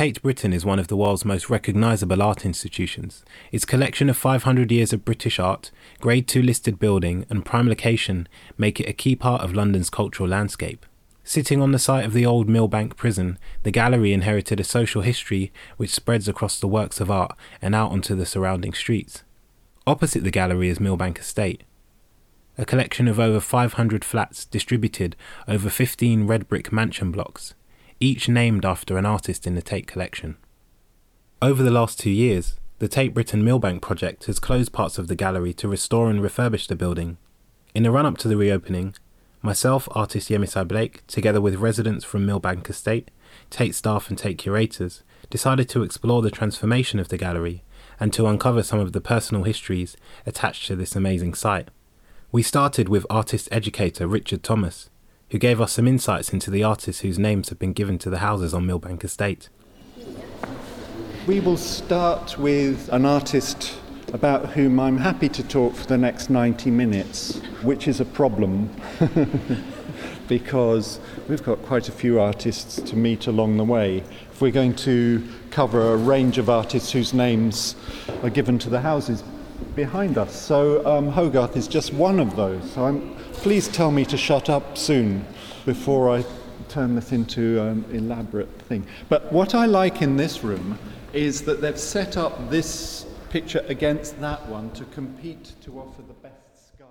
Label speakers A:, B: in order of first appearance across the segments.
A: Tate Britain is one of the world's most recognisable art institutions. Its collection of 500 years of British art, Grade 2 listed building and prime location make it a key part of London's cultural landscape. Sitting on the site of the old Millbank prison, the gallery inherited a social history which spreads across the works of art and out onto the surrounding streets. Opposite the gallery is Millbank Estate, a collection of over 500 flats distributed over 15 red brick mansion blocks, each named after an artist in the Tate collection. Over the last 2 years, the Tate Britain Millbank project has closed parts of the gallery to restore and refurbish the building. In the run-up to the reopening, myself, artist Yemisai Blake, together with residents from Millbank Estate, Tate staff and Tate curators, decided to explore the transformation of the gallery and to uncover some of the personal histories attached to this amazing site. We started with artist-educator Richard Thomas, who gave us some insights into the artists whose names have been given to the houses on Millbank Estate.
B: We will start with an artist about whom I'm happy to talk for the next 90 minutes, which is a problem because we've got quite a few artists to meet along the way. If we're going to cover a range of artists whose names are given to the houses behind us. So Hogarth is just one of those. So please tell me to shut up soon before I turn this into an elaborate thing. But what I like in this room is that they've set up this picture against that one to compete to offer the best skies.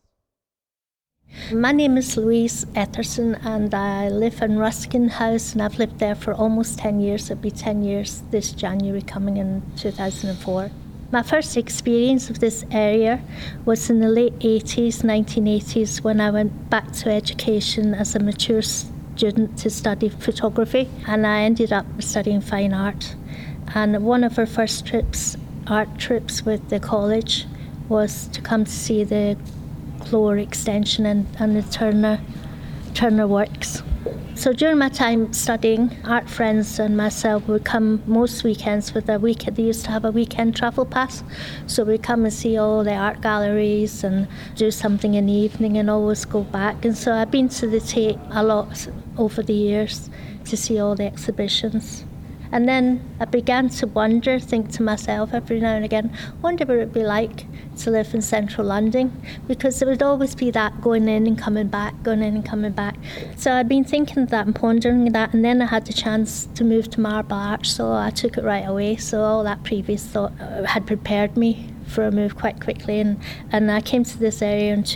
C: My name is Louise Etterson and I live in Ruskin House and I've lived there for almost 10 years. It'll be 10 years this January coming in 2004. My first experience of this area was in the late 80s, 1980s, when I went back to education as a mature student to study photography, and I ended up studying fine art. And one of our first art trips with the college was to come to see the Clore extension and the Turner works. So during my time studying, art friends and myself would come most weekends with a weekend. They used to have a weekend travel pass, so we'd come and see all the art galleries and do something in the evening and always go back. And so I've been to the Tate a lot over the years to see all the exhibitions. And then I began to think to myself every now and again, wonder what it would be like to live in central London, because there would always be that going in and coming back. So I'd been thinking of that and pondering that, and then I had the chance to move to Marble Arch, so I took it right away. So all that previous thought had prepared me for a move quite quickly, and I came to this area in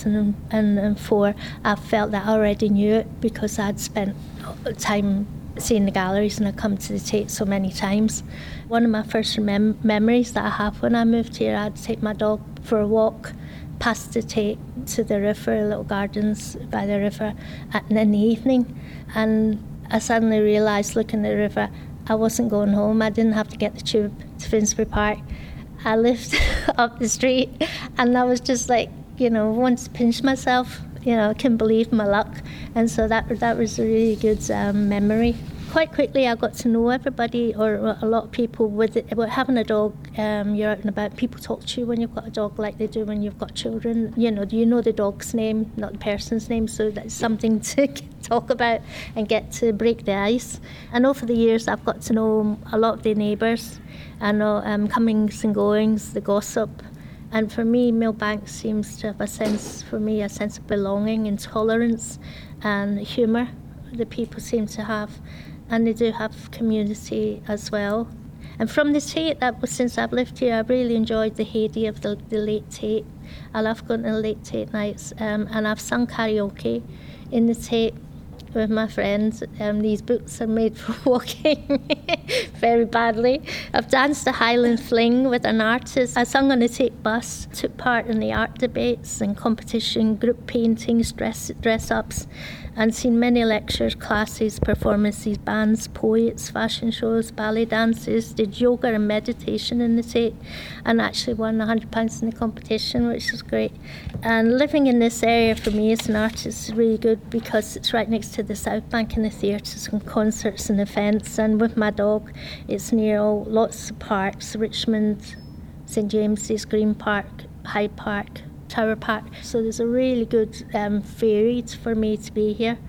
C: 2004. I felt that I already knew it because I'd spent time seeing the galleries and I'd come to the Tate so many times. One of my first memories that I have when I moved here, I'd take my dog for a walk past the Tate to the river, little gardens by the river in the evening, and I suddenly realised, looking at the river, I wasn't going home. I didn't have to get the tube to Finsbury Park. I lived up the street, and I was just like, wanted to pinch myself. I couldn't believe my luck. And so that was a really good memory. Quite quickly I got to know everybody, or a lot of people. With having a dog, you're out and about, people talk to you when you've got a dog like they do when you've got children. You know the dog's name, not the person's name, so that's something to talk about and get to break the ice. And over the years I've got to know a lot of the neighbours. I know comings and goings, the gossip. And for me, Millbank seems to have a sense of belonging and tolerance and humour that people seem to have. And they do have community as well. And from the Tate, since I've lived here, I've really enjoyed the heyday of the late Tate. I love going to the late Tate nights. And I've sung karaoke in the Tate with my friends. These boots are made for walking very badly. I've danced a Highland Fling with an artist. I sung on the Tate bus, took part in the art debates and competition, group paintings, dress-ups, and seen many lectures, classes, performances, bands, poets, fashion shows, ballet dances, did yoga and meditation in the Tate, and actually won £100 in the competition, which was great. And living in this area for me as an artist is really good because it's right next to the South Bank and the theatres and concerts and events, and with my dog it's near lots of parks, Richmond, St James's, Green Park, Hyde Park, Tower Park. So there's a really good ferry for me to be here.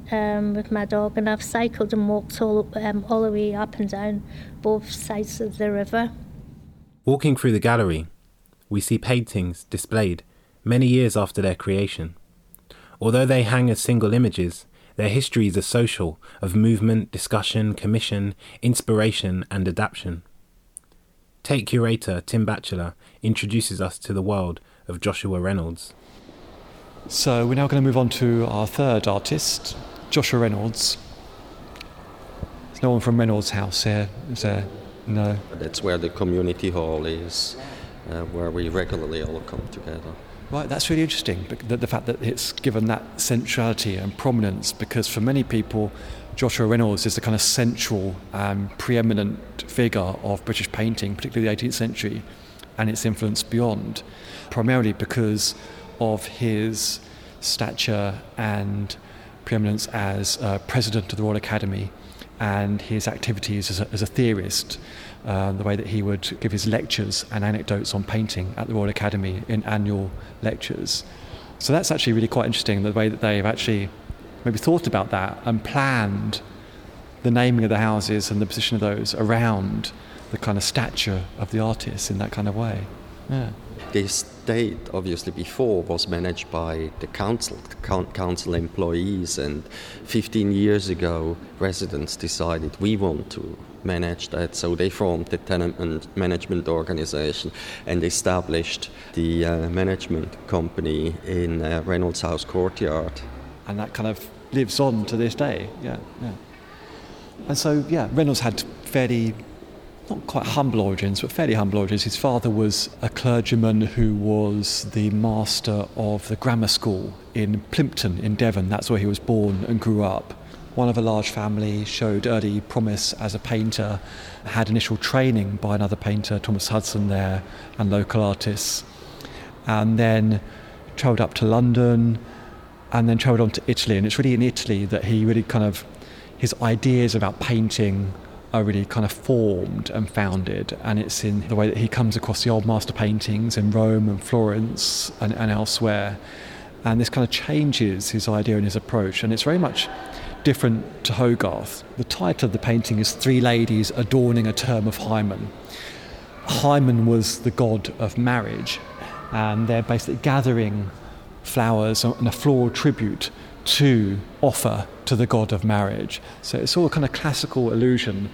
C: with my dog, and I've cycled and walked all the way up and down both sides of the river.
A: Walking through the gallery, we see paintings displayed many years after their creation. Although they hang as single images, their histories are social, of movement, discussion, commission, inspiration and adaptation. Tate curator Tim Batchelor introduces us to the world of Joshua Reynolds.
D: So we're now going to move on to our third artist, Joshua Reynolds. There's no one from Reynolds House here, is there? No.
E: That's where the community hall is, where we regularly all come together.
D: Right, that's really interesting, the fact that it's given that centrality and prominence, because for many people, Joshua Reynolds is the kind of central, preeminent figure of British painting, particularly the 18th century, and its influence beyond, primarily because of his stature and preeminence as president of the Royal Academy and his activities as a theorist, the way that he would give his lectures and anecdotes on painting at the Royal Academy in annual lectures. So that's actually really quite interesting, the way that they've actually maybe thought about that and planned the naming of the houses and the position of those around the kind of stature of the artists in that kind of way. Yeah.
E: The estate, obviously, before was managed by the council employees, and 15 years ago, residents decided we want to manage that, so they formed the tenant management organization and established the management company in Reynolds House Courtyard.
D: And that kind of lives on to this day, yeah. And so, Reynolds had fairly, not quite humble origins, but fairly humble origins. His father was a clergyman who was the master of the grammar school in Plympton in Devon. That's where he was born and grew up. One of a large family, showed early promise as a painter, had initial training by another painter, Thomas Hudson there, and local artists, and then travelled up to London, and then travelled on to Italy. And it's really in Italy that he really kind of, his ideas about painting are really kind of formed and founded, and it's in the way that he comes across the old master paintings in Rome and Florence and elsewhere, and this kind of changes his idea and his approach, and it's very much different to Hogarth. The title of the painting is Three Ladies Adorning a Term of Hymen. Hymen was the god of marriage, and they're basically gathering flowers and a floral tribute to offer to the god of marriage. So it's all a kind of classical allusion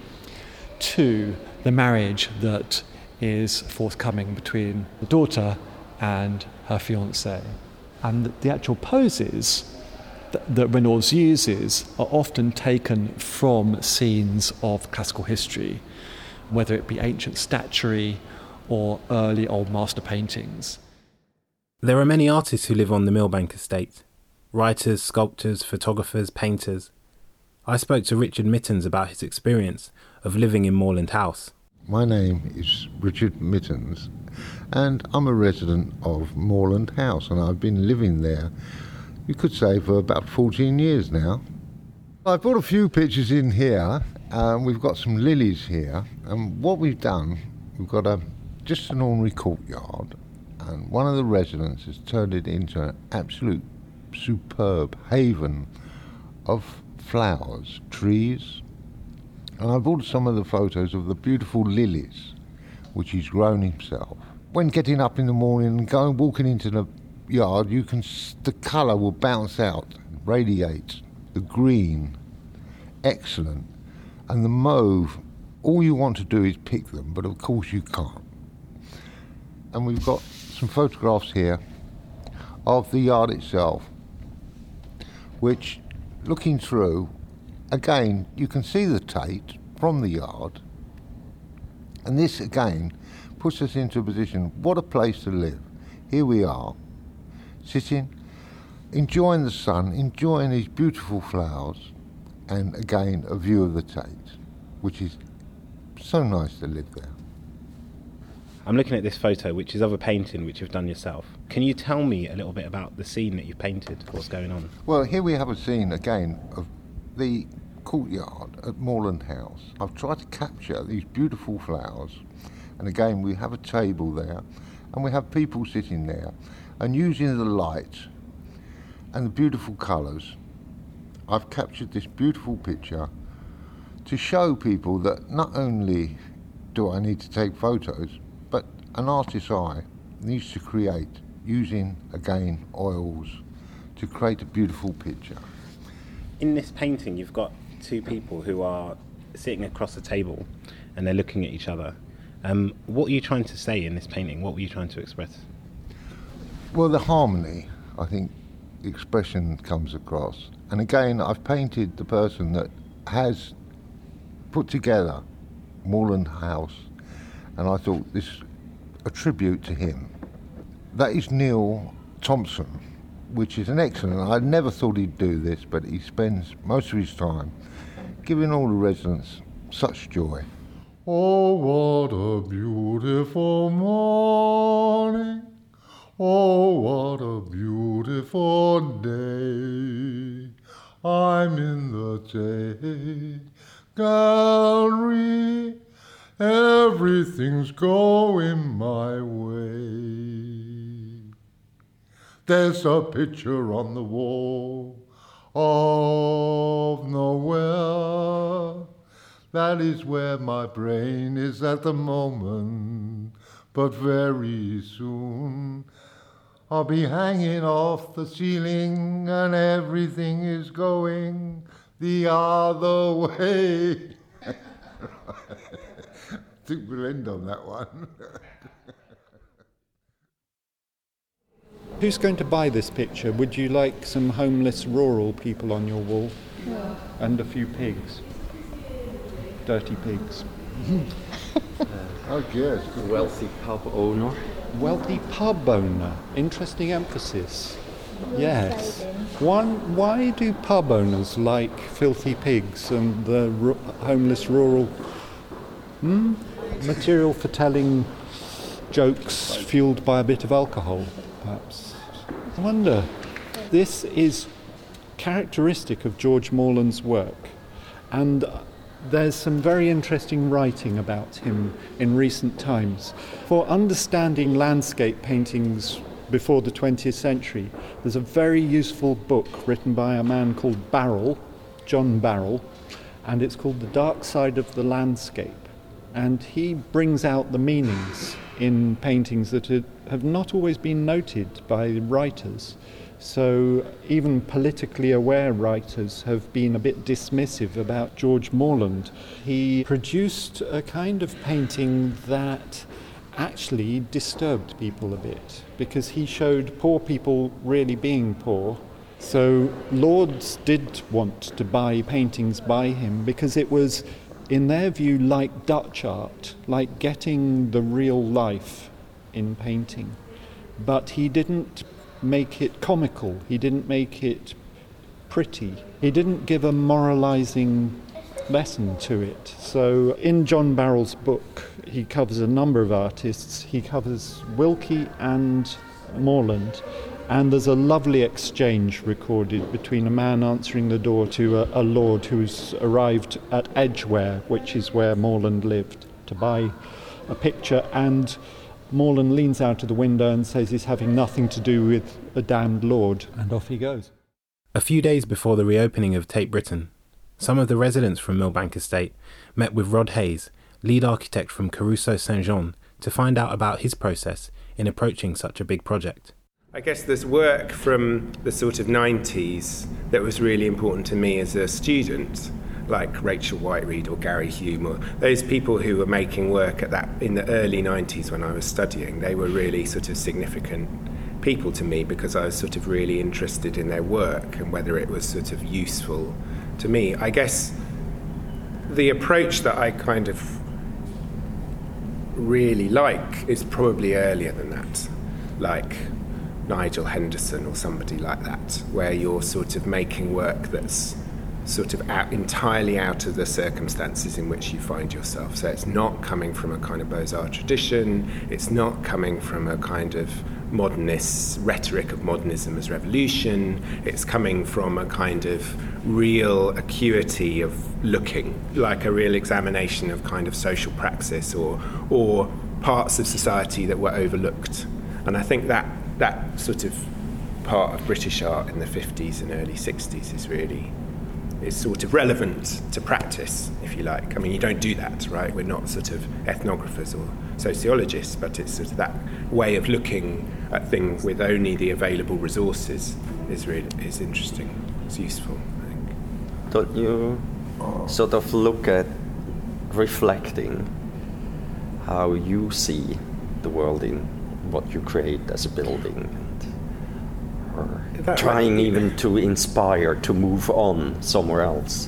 D: to the marriage that is forthcoming between the daughter and her fiancé. And the actual poses that Reynolds uses are often taken from scenes of classical history, whether it be ancient statuary or early old master paintings.
A: There are many artists who live on the Millbank estate. Writers, sculptors, photographers, painters. I spoke to Richard Mittens about his experience of living in Moorland House.
F: My name is Richard Mittens, and I'm a resident of Moorland House, and I've been living there, you could say, for about 14 years now. I brought a few pictures in here. We've got some lilies here, and what we've done, we've got just an ordinary courtyard, and one of the residents has turned it into an absolute superb haven of flowers, trees, and I brought some of the photos of the beautiful lilies which he's grown himself. When getting up in the morning and walking into the yard, the colour will bounce out, radiate, the green, excellent, and the mauve, all you want to do is pick them, but of course you can't. And we've got some photographs here of the yard itself, which, looking through, again, you can see the Tate from the yard, and this again puts us into a position, what a place to live. Here we are, sitting, enjoying the sun, enjoying these beautiful flowers, and again a view of the Tate, which is so nice to live there.
A: I'm looking at this photo, which is of a painting which you've done yourself. Can you tell me a little bit about the scene that you've painted, what's going on?
F: Well, here we have a scene again of the courtyard at Moorland House. I've tried to capture these beautiful flowers, and again we have a table there, and we have people sitting there, and using the light and the beautiful colours I've captured this beautiful picture to show people that not only do I need to take photos, but an artist's eye needs to create, using, again, oils, to create a beautiful picture.
A: In this painting, you've got two people who are sitting across a table and they're looking at each other. What are you trying to say in this painting? What were you trying to express?
F: Well, the harmony, I think, expression comes across. And again, I've painted the person that has put together Moorland House, and I thought this a tribute to him. That is Neil Thompson, which is an excellent. I never thought he'd do this, but he spends most of his time giving all the residents such joy.
G: Oh, what a beautiful morning. Oh, what a beautiful day. I'm in the Tate Gallery. Everything's going my way. There's a picture on the wall of nowhere. That is where my brain is at the moment. But very soon I'll be hanging off the ceiling and everything is going the other way. I think we'll end on that one.
B: Who's going to buy this picture? Would you like some homeless rural people on your wall?
C: No.
B: And a few pigs? Dirty pigs.
F: I guess.
E: Wealthy pub owner.
B: Wealthy pub owner. Interesting emphasis. Yes. Why do pub owners like filthy pigs and the homeless rural? Material for telling jokes fueled by a bit of alcohol, perhaps. I wonder. This is characteristic of George Morland's work, and there's some very interesting writing about him in recent times. For understanding landscape paintings before the 20th century, there's a very useful book written by a man called Barrell, John Barrell, and it's called The Dark Side of the Landscape. And he brings out the meanings in paintings that have not always been noted by writers. So even politically aware writers have been a bit dismissive about George Morland. He produced a kind of painting that actually disturbed people a bit, because he showed poor people really being poor. So lords did want to buy paintings by him because it was, in their view, like Dutch art, like getting the real life in painting. But he didn't make it comical, he didn't make it pretty, he didn't give a moralizing lesson to it. So in John Barrell's book, he covers a number of artists. He covers Wilkie and Morland, and there's a lovely exchange recorded between a man answering the door to a lord who's arrived at Edgware, which is where Morland lived, to buy a picture, and Morland leans out of the window and says he's having nothing to do with a damned lord, and off he goes.
A: A few days before the reopening of Tate Britain, some of the residents from Millbank Estate met with Rod Hayes, lead architect from Caruso St Jean, to find out about his process in approaching such a big project.
H: I guess there's work from the sort of 90s that was really important to me as a student, like Rachel Whiteread or Gary Hume, or those people who were making work at that in the early 90s when I was studying. They were really sort of significant people to me because I was sort of really interested in their work and whether it was sort of useful to me. I guess the approach that I kind of really like is probably earlier than that, like Nigel Henderson or somebody like that, where you're sort of making work that's sort of entirely out of the circumstances in which you find yourself. So it's not coming from a kind of Beaux-Arts tradition, it's not coming from a kind of modernist rhetoric of modernism as revolution, it's coming from a kind of real acuity of looking, like a real examination of kind of social praxis or parts of society that were overlooked. And I think that sort of part of British art in the 50s and early 60s is really is sort of relevant to practice, if you like. I mean, you don't do that, right? We're not sort of ethnographers or sociologists, but it's sort of that way of looking at things with only the available resources is interesting. It's useful, I think.
E: Don't you sort of look at reflecting how you see the world in what you create as a building, or trying even to inspire to move on somewhere else?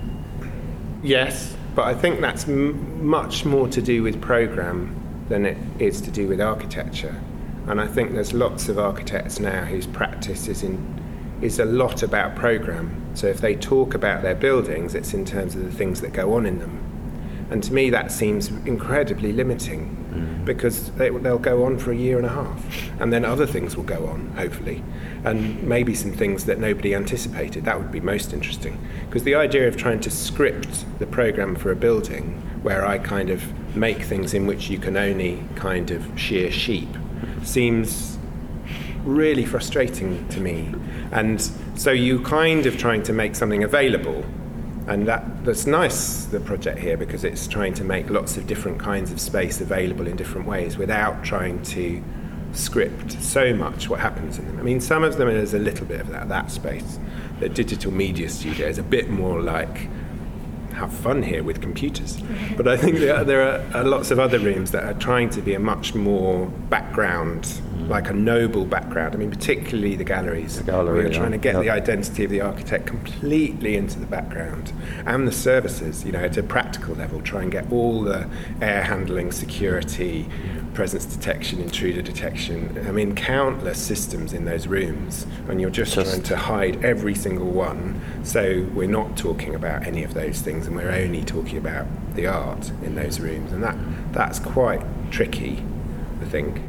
H: Yes, but I think that's much more to do with programme than it is to do with architecture. And I think there's lots of architects now whose practice is a lot about programme. So if they talk about their buildings, it's in terms of the things that go on in them. And to me that seems incredibly limiting, because they'll go on for a year and a half, and then other things will go on, hopefully, and maybe some things that nobody anticipated. That would be most interesting, because the idea of trying to script the programme for a building where I kind of make things in which you can only kind of shear sheep seems really frustrating to me. And so you kind of trying to make something available. And that's nice, the project here, because it's trying to make lots of different kinds of space available in different ways without trying to script so much what happens in them. I mean, some of them there's a little bit of that space. The digital media studio is a bit more like, have fun here with computers. But I think there are lots of other rooms that are trying to be a much more background, like a noble background. I mean, particularly the galleries. We're trying to get the identity of the architect completely into the background, and the services, at a practical level, try and get all the air handling, security, presence detection, intruder detection. I mean, countless systems in those rooms, and you're just trying to hide every single one. So we're not talking about any of those things, and we're only talking about the art in those rooms, and that's quite tricky, I think.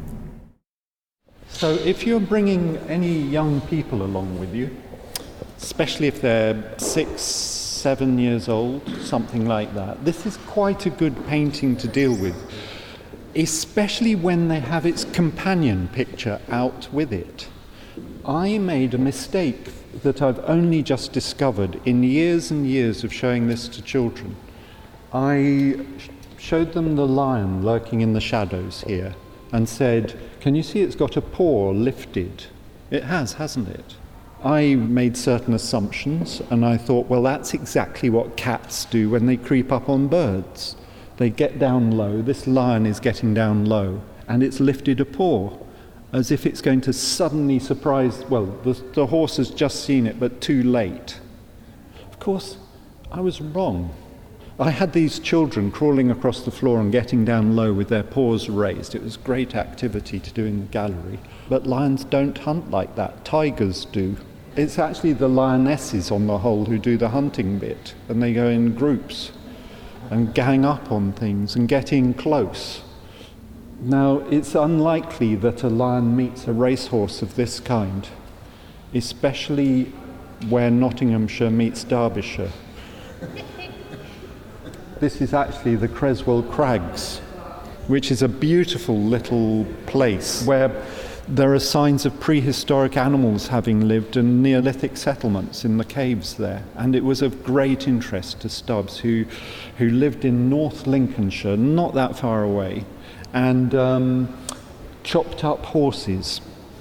B: So if you're bringing any young people along with you, especially if they're 6, 7 years old, something like that, this is quite a good painting to deal with, especially when they have its companion picture out with it. I made a mistake that I've only just discovered in years and years of showing this to children. I showed them the lion lurking in the shadows here and said, can you see it's got a paw lifted? It has, hasn't it? I made certain assumptions, and I thought, well, that's exactly what cats do when they creep up on birds. They get down low. This lion is getting down low, and it's lifted a paw, as if it's going to suddenly surprise, well, the horse has just seen it, but too late. Of course, I was wrong. I had these children crawling across the floor and getting down low with their paws raised. It was great activity to do in the gallery. But lions don't hunt like that. Tigers do. It's actually the lionesses on the whole who do the hunting bit, and they go in groups and gang up on things and get in close. Now, it's unlikely that a lion meets a racehorse of this kind, especially where Nottinghamshire meets Derbyshire. This is actually the Creswell Crags, which is a beautiful little place where there are signs of prehistoric animals having lived and Neolithic settlements in the caves there. And it was of great interest to Stubbs, who lived in North Lincolnshire, not that far away, and chopped up horses.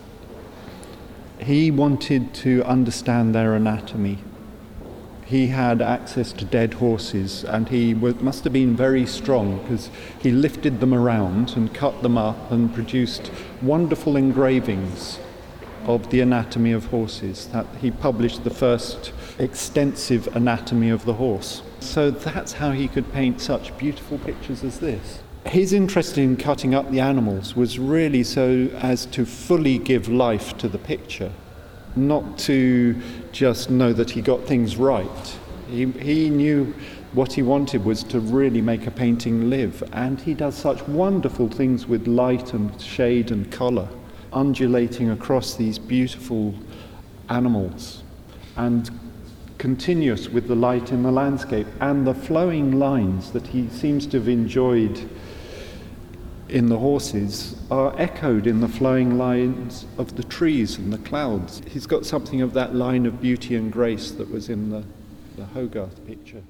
B: He wanted to understand their anatomy. He had access to dead horses, and he must have been very strong, because he lifted them around and cut them up and produced wonderful engravings of the anatomy of horses. That he published the first extensive anatomy of the horse. So that's how he could paint such beautiful pictures as this. His interest in cutting up the animals was really so as to fully give life to the picture, not to just know that he got things right. He knew what he wanted was to really make a painting live, and he does such wonderful things with light and shade and colour, undulating across these beautiful animals, and continuous with the light in the landscape, and the flowing lines that he seems to have enjoyed in the horses are echoed in the flowing lines of the trees and the clouds. He's got something of that line of beauty and grace that was in the the Hogarth picture.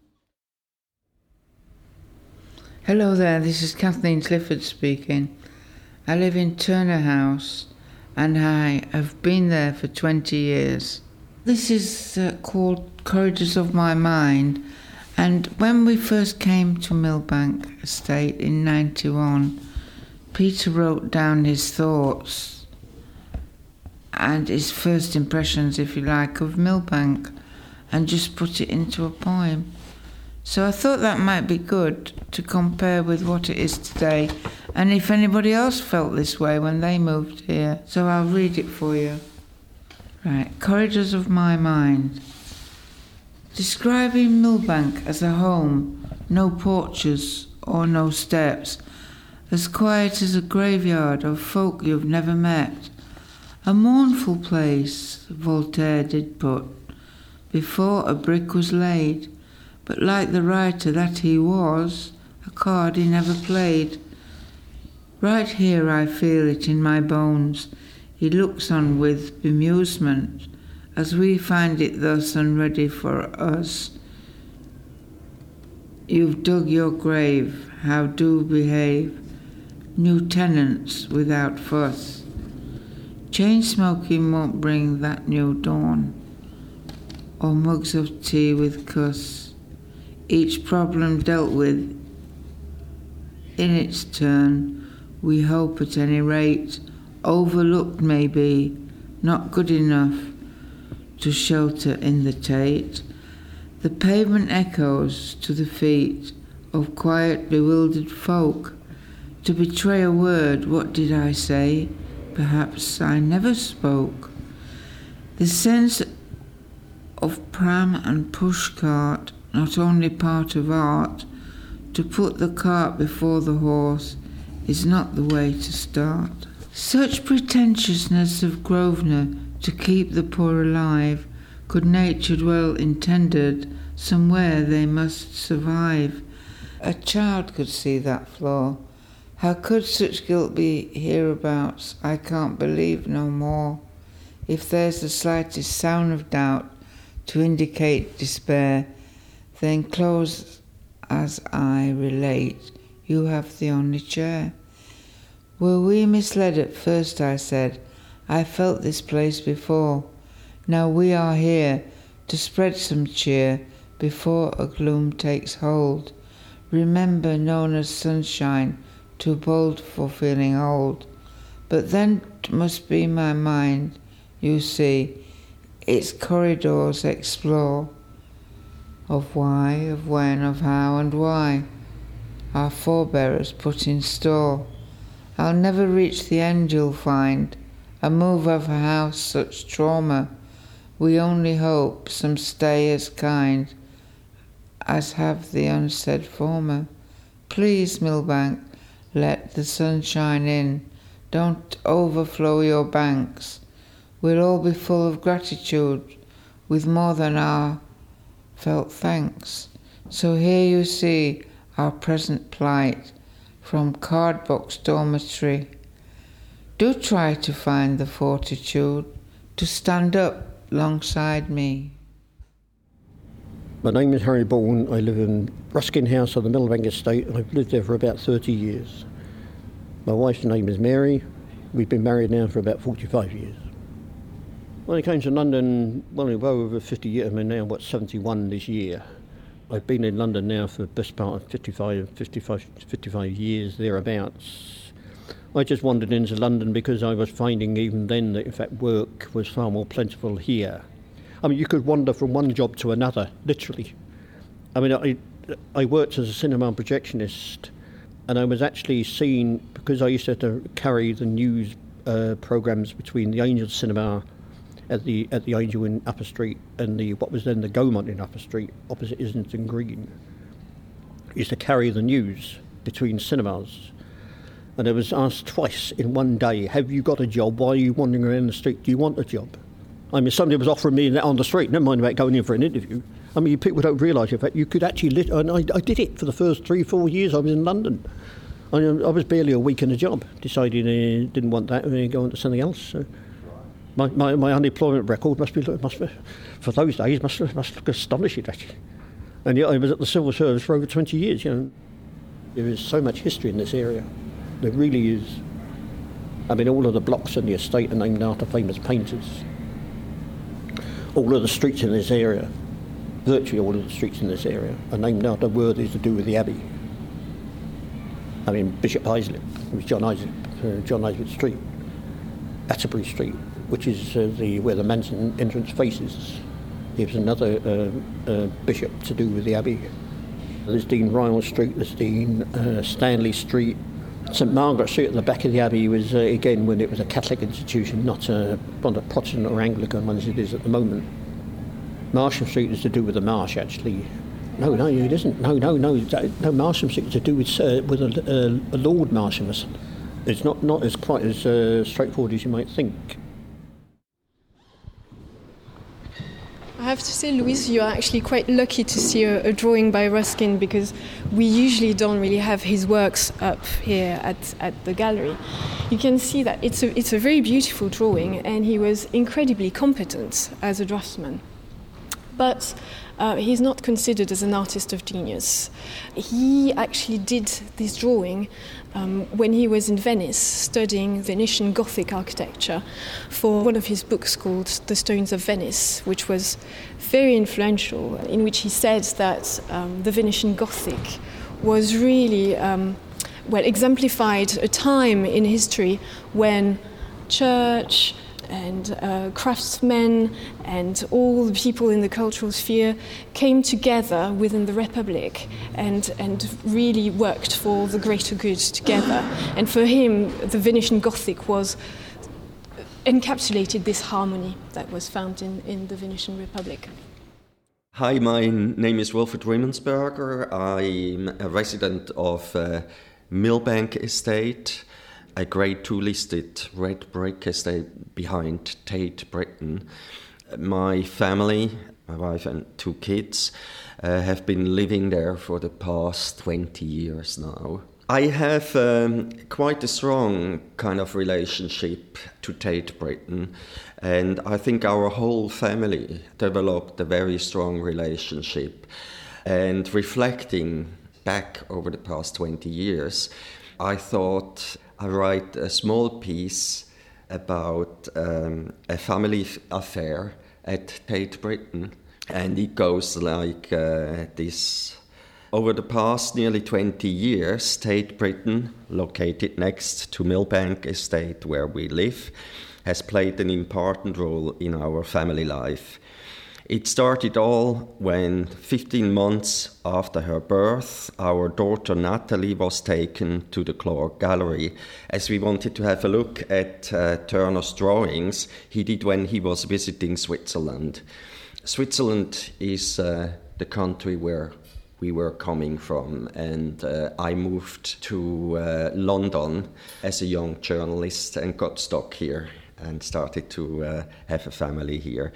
I: Hello there, this is Kathleen Clifford speaking. I live in Turner House and I have been there for 20 years. This is called Corridors of My Mind, and when we first came to Millbank Estate in 91, Peter wrote down his thoughts and his first impressions, if you like, of Millbank and just put it into a poem. So I thought that might be good to compare with what it is today, and if anybody else felt this way when they moved here. So I'll read it for you. Right, Corridors of My Mind. Describing Millbank as a home, no porches or no steps, as quiet as a graveyard of folk you've never met. A mournful place, Voltaire did put, before a brick was laid. But like the writer that he was, a card he never played. Right here I feel it in my bones. He looks on with bemusement, as we find it thus unready for us. You've dug your grave, how do behave? New tenants without fuss. Chain smoking won't bring that new dawn, or mugs of tea with cuss. Each problem dealt with in its turn, we hope at any rate, overlooked maybe, not good enough to shelter in the Tate. The pavement echoes to the feet of quiet bewildered folk. To betray a word, what did I say? Perhaps I never spoke. The sense of pram and pushcart, not only part of art, to put the cart before the horse is not the way to start. Such pretentiousness of Grosvenor to keep the poor alive, good-natured, well-intended, somewhere they must survive. A child could see that flaw. How could such guilt be hereabouts? I can't believe no more. If there's the slightest sound of doubt to indicate despair, then close as I relate, you have the only chair. Were we misled at first, I said, I felt this place before. Now we are here to spread some cheer before a gloom takes hold. Remember, known as sunshine, too bold for feeling old. But then must be my mind, you see, its corridors explore. Of why, of when, of how and why our forebearers put in store. I'll never reach the end, you'll find, a move of a house such trauma. We only hope some stay as kind as have the unsaid former. Please, Millbank, let the sunshine in. Don't overflow your banks. We'll all be full of gratitude with more than our felt thanks. So here you see our present plight from Cardbox Dormitory. Do try to find the fortitude to stand up alongside me.
J: My name is Harry Bourne. I live in Ruskin House on the Millbank Estate. I've lived there for about 30 years. My wife's name is Mary. We've been married now for about 45 years. When I came to London, well over 50 years, I mean now, 71 this year. I've been in London now for the best part of 55 years, thereabouts. I just wandered into London because I was finding even then that in fact work was far more plentiful here. I mean, you could wander from one job to another, literally. I mean, I worked as a cinema projectionist, and I was actually seen, because I used to carry the news programmes between the Angel Cinema at the Angel in Upper Street and what was then the Gaumont in Upper Street, opposite Islington Green. I used to carry the news between cinemas. And I was asked twice in one day, have you got a job? Why are you wandering around the street? Do you want a job? I mean, somebody was offering me that on the street, never mind about going in for an interview. I mean, people don't realise, in fact, you could actually... and I did it for the first 3-4 years I was in London. I was barely a week in a job, decided I didn't want that and go on to something else. So. My unemployment record must be for those days must look astonishing, actually. And yet I was at the civil service for over 20 years. There is so much history in this area. There really is. I mean, all of the blocks in the estate are named after famous painters. All of the streets in this area, virtually all of the streets in this area, are named after worthies to do with the Abbey. I mean, Bishop Islip, it was John Islip Street, Atterbury Street, which is where the Mansion entrance faces. He was another bishop to do with the Abbey. There's Dean Ryle Street, there's Dean Stanley Street. St Margaret Street at the back of the Abbey was, again, when it was a Catholic institution, not a Protestant or Anglican one as it is at the moment. Marsham Street is to do with the marsh, actually. No, it isn't. No, Marsham Street is to do with a Lord Marshamus. It's not as quite as straightforward as you might think.
K: I have to say, Louise, you are actually quite lucky to see a drawing by Ruskin, because we usually don't really have his works up here at the gallery. You can see that it's a very beautiful drawing, and he was incredibly competent as a draftsman. But he's not considered as an artist of genius. He actually did this drawing when he was in Venice studying Venetian Gothic architecture for one of his books called The Stones of Venice, which was very influential, in which he said that the Venetian Gothic was really exemplified a time in history when church and craftsmen and all the people in the cultural sphere came together within the Republic and really worked for the greater good together. And for him, the Venetian Gothic encapsulated this harmony that was found in the Venetian Republic.
E: Hi, my name is Wilfred Riemensberger. I'm a resident of Millbank Estate, a Grade 2 listed red brick estate behind Tate Britain. My family, my wife and 2 kids, have been living there for the past 20 years now. I have quite a strong kind of relationship to Tate Britain, and I think our whole family developed a very strong relationship. And reflecting back over the past 20 years, I thought I write a small piece about a family affair at Tate Britain, and it goes like this. Over the past nearly 20 years, Tate Britain, located next to Millbank Estate where we live, has played an important role in our family life. It started all when 15 months after her birth, our daughter Natalie was taken to the Clark Gallery, as we wanted to have a look at Turner's drawings he did when he was visiting Switzerland. Switzerland is the country where we were coming from, and I moved to London as a young journalist and got stuck here and started to have a family here.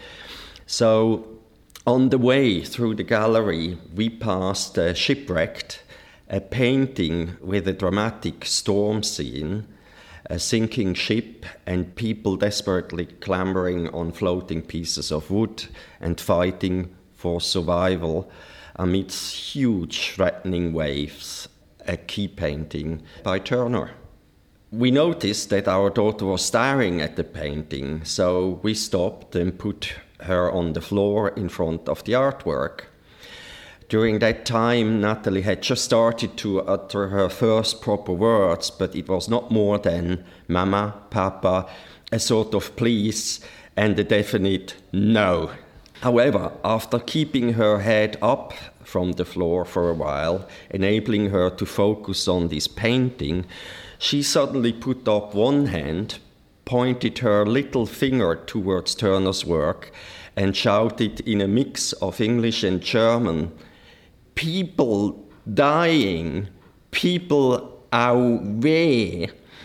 E: So on the way through the gallery, we passed Shipwrecked, a painting with a dramatic storm scene, a sinking ship and people desperately clambering on floating pieces of wood and fighting for survival amidst huge threatening waves, a key painting by Turner. We noticed that our daughter was staring at the painting, so we stopped and put her on the floor in front of the artwork. During that time, Natalie had just started to utter her first proper words, but it was not more than Mama, Papa, a sort of please, and a definite no. However, after keeping her head up from the floor for a while, enabling her to focus on this painting, she suddenly put up one hand, pointed her little finger towards Turner's work, and shouted in a mix of English and German, "People dying, people au weh."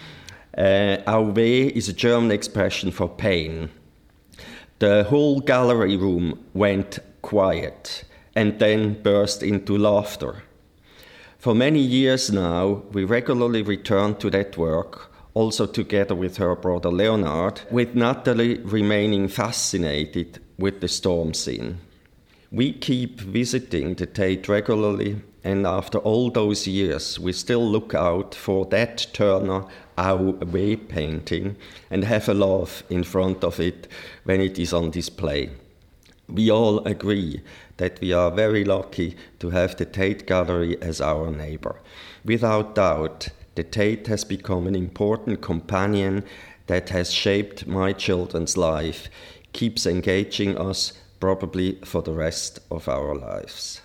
E: Au weh is a German expression for pain. The whole gallery room went quiet and then burst into laughter. For many years now, we regularly return to that work, also together with her brother Leonard, with Natalie remaining fascinated with the storm scene. We keep visiting the Tate regularly, and after all those years, we still look out for that Turner Au Weh painting and have a laugh in front of it when it is on display. We all agree that we are very lucky to have the Tate Gallery as our neighbor. Without doubt, the Tate has become an important companion that has shaped my children's life, keeps engaging us probably for the rest of our lives.